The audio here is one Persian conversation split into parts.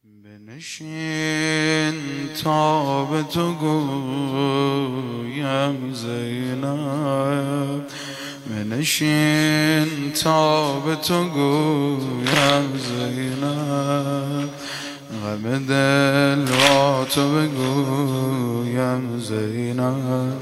بنشین تا به تو گویم زینب، بنشین تا به تو گویم زینب، غم دل با تو بگویم زینب،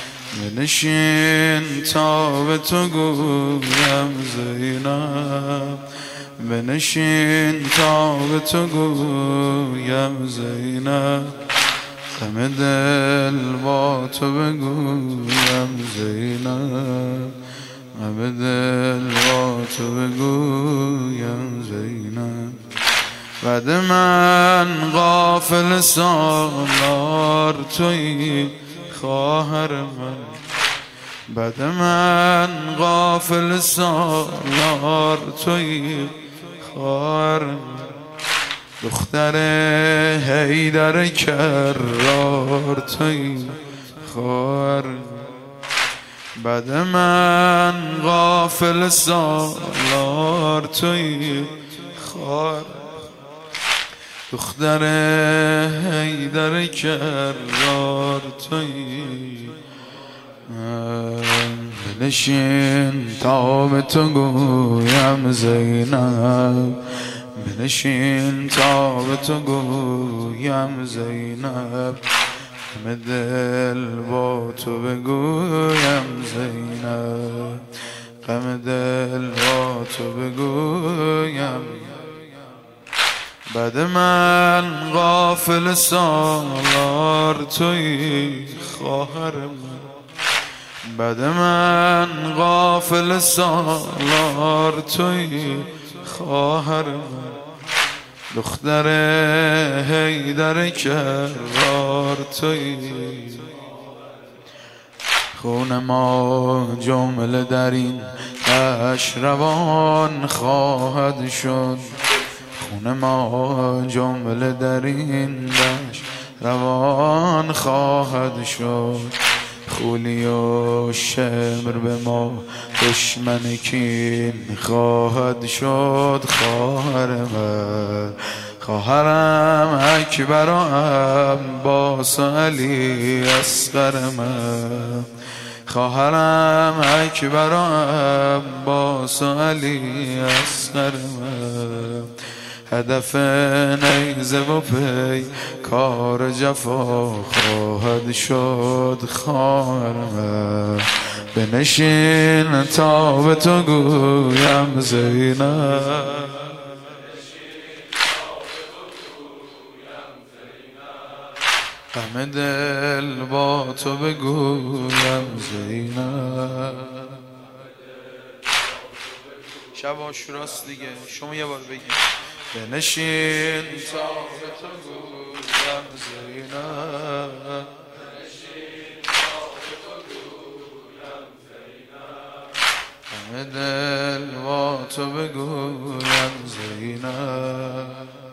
بنشین تا به تو گویم زینب، بنشین تا به تو گویم زینب، غم دل با تو بگویم زینب، غم دل با تو بگویم زینب. بعد من غافل سالار تویی خواهر من، بعد من غافل سالار تویی خواهر من، دختر حیدر کرار تویی خواهر من، بعد من غافل سالار تویی خواهر، دختر حیدر کرار تویی. بنشین تا به تو گویم زینب، بنشین تا به تو گویم زینب، غم دل با تو بگویم زینب، غم دل با تو بگویم. بعد من غافل سالار تویی خواهر من، بعد من غافل سالار تویی خواهر من، دختر حیدر کرار تویی. خون ما جمله در این دشت روان خواهد شد، خون ما جمله در این دشت روان خواهد شد، خولی و شمر به ما دشمن کین خواهد شد. خواهر من، خواهرم اکبر و عباس و علی اصغر من، خواهرم اکبر و عباس و علی اصغر من، هدف نیزه و پی کار جفا خواهد شد. خواهر من، بنشین تا به تو گویم زینب، غم دل با تو بگویم زینب. شب عاشوراست دیگه، شما یه بار بگید بنشین تا به تو گویم زینب، غم دل با تو بگویم زینب،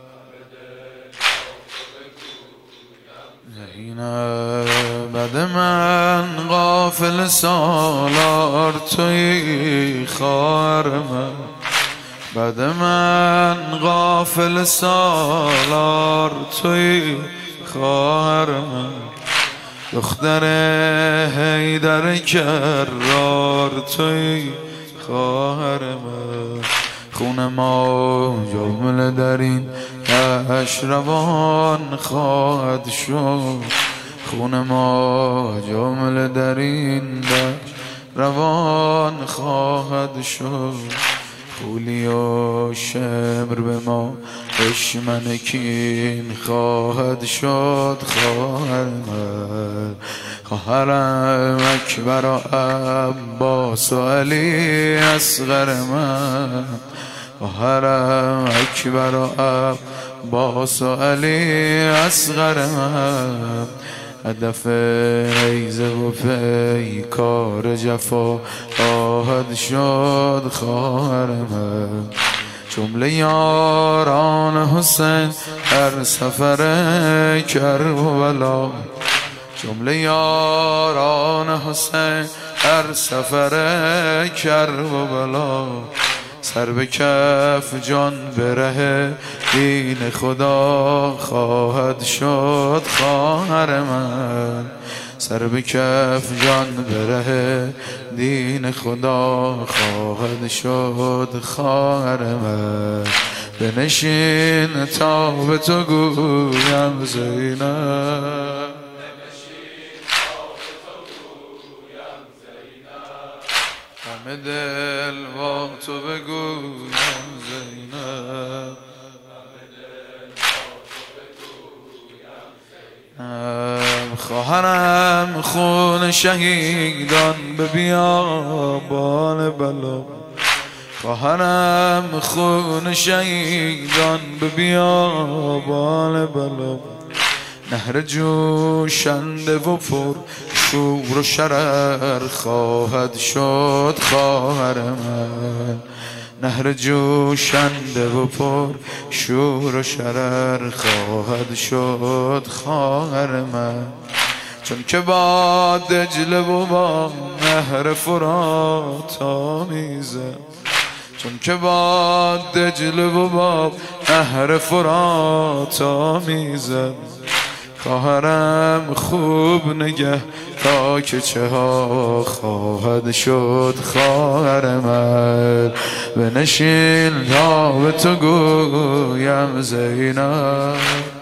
زینب. بعد من غافل سالار تویی خواهر من، بعد من غافل سالار تویی خواهر من، دختر حیدر کرار تویی خواهر من، خون ما جمله در این دشت روان خواهد شد، خون ما جمله در این دشت روان خواهد شد، خولی و شمر به ما دشمن کین خواهد شد. خواهر من، خواهرم اکبر و عباس و علی اصغر من، خواهرم اکبر و عباس و علی اصغر من، هدف نیزه و پی کار جفا خواهد شد. خواهر من، جمله یاران حسین هر سفر کربلا، جمله یاران حسین هر سفر کربلا، سر به کف جان بره دین خدا خواهد شد خواهر من. سر به کف جان بره دین خدا خواهد شد خواهر من. بنشین تا به تو گویم زینب، همه دل با تو بگویم زینب. خواهرم خون شهیدان به بیابان بلا، خواهرم خون شهیدان به بیابان بلا. نهر جوشنده و پر شور و شرر خواهد شد خواهر من. نهر جوشنده و پر شور و شرر خواهد شد خواهر من. چون که با دجله و با نهر فرات آمیزه، چون که با دجله و با نهر فرات آمیزه. خواهرم خوب نگه تا که چه ها خواهد شد خواهر من. بنشین تا به تو گویم زینب،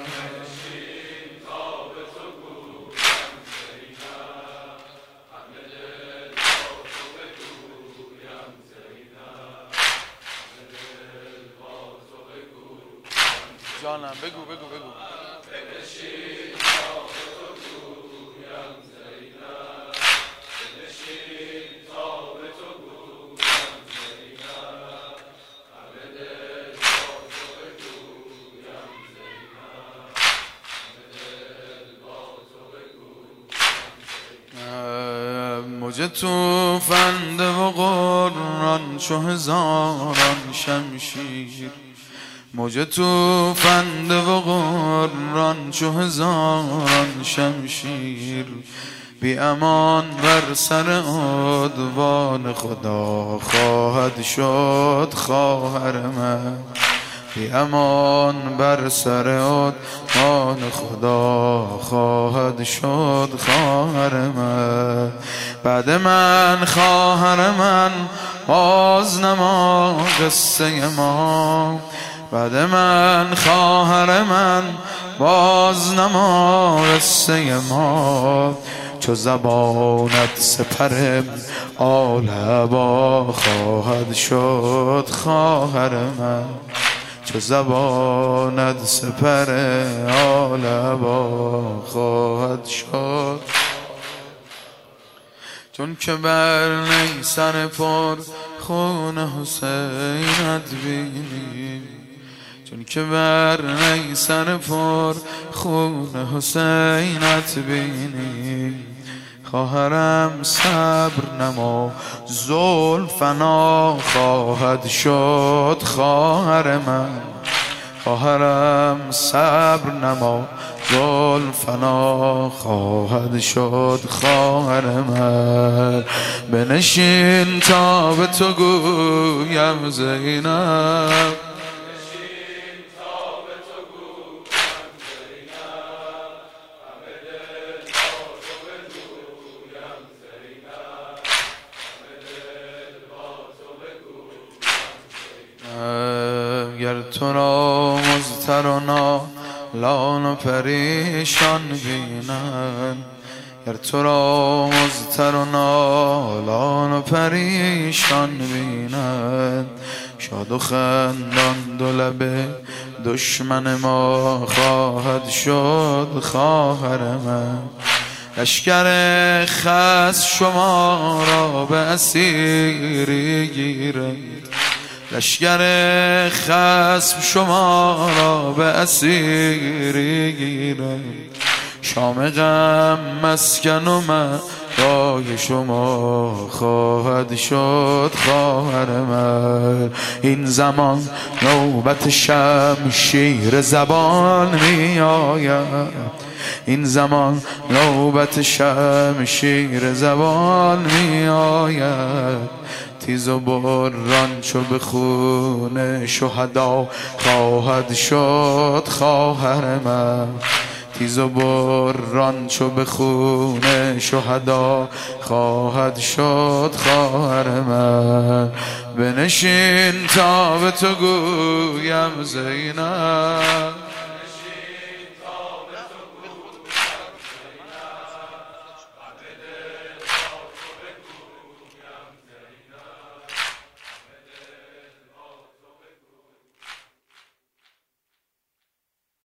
جانم بگو بگو بگو. موج توفنده و قرآن چو هزاران شمشیر، موج توفنده و قرآن چو هزاران شمشیر. بی امان بر سر عدوان خدا خواهد شد خواهر من. بی امان بر سر عدوان خدا خواهد شد خواهر من. بعد من خواهر من باز نما قصه ما، بعد من خواهر من باز نما قصه ما. چو زبانت سپر آل عبا خواهد شد خواهر من. چو زبانت سپر آل عبا خواهد شد. چون که بر نیسان پر خون حسینت بینی، چون که بر نیسان پر خون حسینت بینی. خواهرم صبر نما زلفنا خواهد شد خواهر من. خواهرم صبر نما زلفنا خواهد شد خواهر من. بنشین تا به تو گویم زینب، گر تو را مضطر و نالان و پریشان بینن، گر تو را مضطر و نالان و پریشان بینن. شاد و خندان دو لب دشمن ما خواهد شد خواهر من. لشکر خس شما را به اسیری گیرد، لشکر خصم شما را به اسیری گیرد. شام غم مسکن و رای شما خواهد شد خواهر من. این زمان نوبت شمشیر زبان می آید، این زمان نوبت شمشیر زبان می آید. تیز و بران چو به خون شهدا خواهد شد خواهر من. تیز و بران چو به خون شهدا خواهد شد خواهر من. بنشین تا به تو گویم زینب